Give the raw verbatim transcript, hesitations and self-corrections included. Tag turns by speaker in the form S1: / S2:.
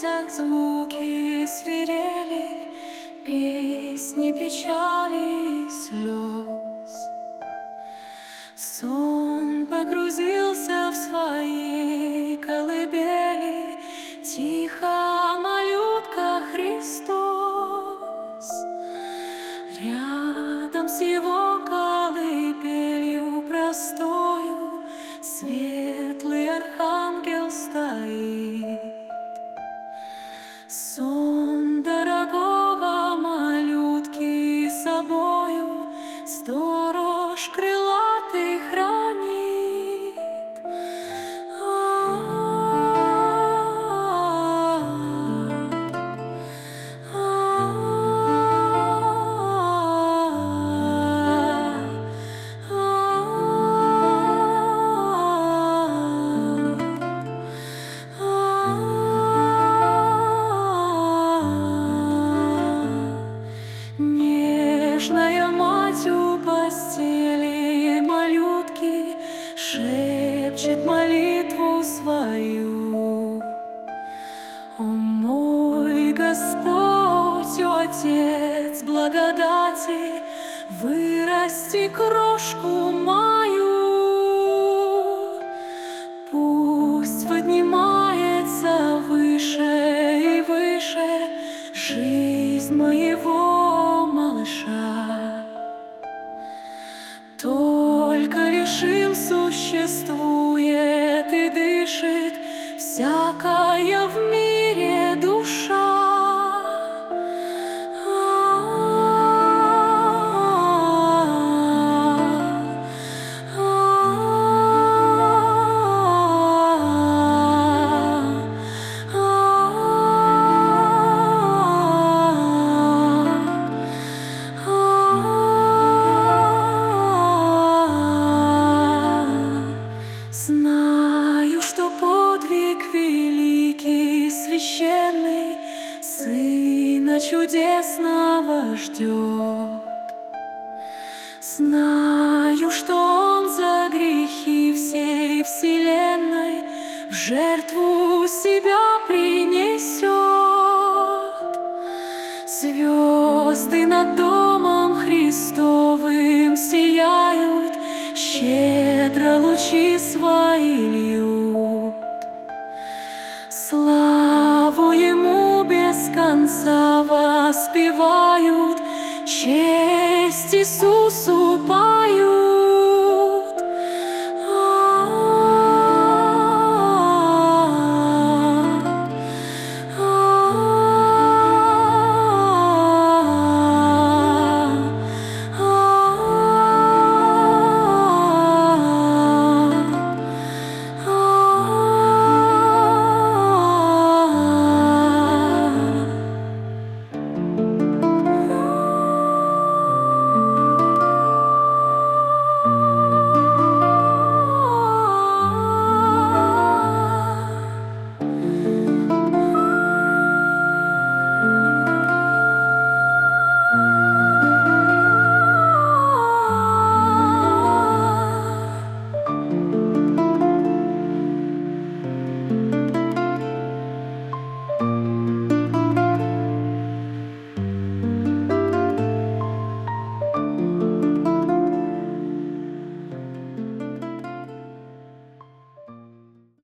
S1: улицах звуки свирели, песни печали и слез. Сон погрузился в свои колыбели, тихо малютка Христос. Рядом с его колыбелью простою светлый архангел стоит. Сон дорогого малютки собою сторож крылатый хранит. Нежная мать у постели малютки шепчет молитву свою. О мой Господь, о Отец благодати, вырасти крошку мою. Пусть поднимается выше и выше жизнь моего малыша. Только лишь им существует и дышит всякая в мире душа. Знаю, что подвиг великий, священный, Сына чудесного ждет. Знаю, что Он за грехи всей вселенной в жертву себя принесет. Звезды над домом Христовым сияют, щедро лучи свои льют.